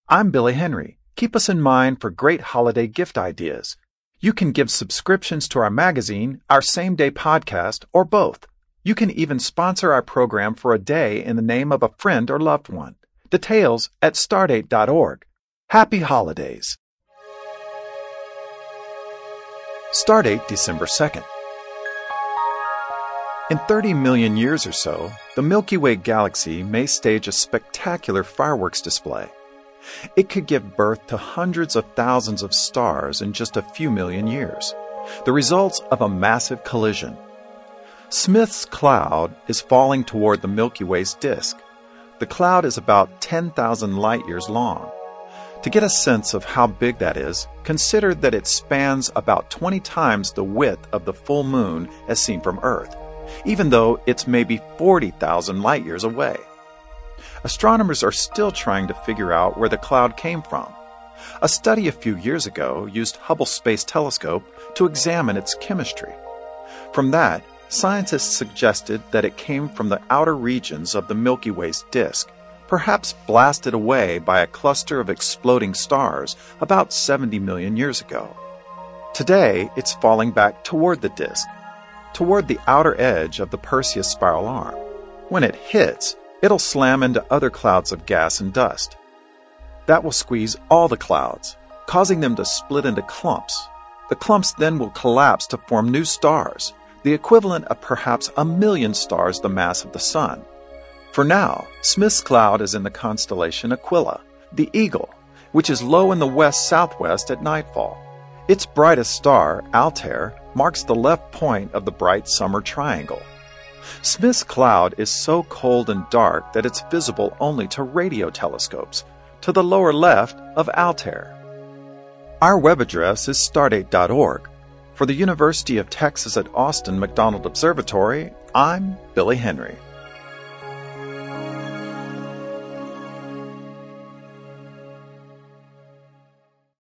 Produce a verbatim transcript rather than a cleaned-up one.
I'm Billy Henry. Keep us in mind for great holiday gift ideas. You can give subscriptions to our magazine, our same-day podcast, or both. You can even sponsor our program for a day in the name of a friend or loved one. Details at stardate dot org. Happy Holidays. Stardate December second. In thirty million years or so, the Milky Way galaxy may stage a spectacular fireworks display. It could give birth to hundreds of thousands of stars in just a few million years, the results of a massive collision. Smith's cloud is falling toward the Milky Way's disk. The cloud is about ten thousand light-years long. To get a sense of how big that is, consider that it spans about twenty times the width of the full moon as seen from Earth, even though it's maybe forty thousand light-years away. Astronomers are still trying to figure out where the cloud came from. A study a few years ago used Hubble Space Telescope to examine its chemistry. From that, scientists suggested that it came from the outer regions of the Milky Way's disk, perhaps blasted away by a cluster of exploding stars about seventy million years ago. Today, it's falling back toward the disk, toward the outer edge of the Perseus spiral arm. When it hits, it'll slam into other clouds of gas and dust. That will squeeze all the clouds, causing them to split into clumps. The clumps then will collapse to form new stars, the equivalent of perhaps a million stars the mass of the Sun. For now, Smith's cloud is in the constellation Aquila, the Eagle, which is low in the west-southwest at nightfall. Its brightest star, Altair, marks the left point of the bright summer triangle. Smith's cloud is so cold and dark that it's visible only to radio telescopes, to the lower left of Altair. Our web address is stardate dot org. For the University of Texas at Austin McDonald Observatory, I'm Billy Henry.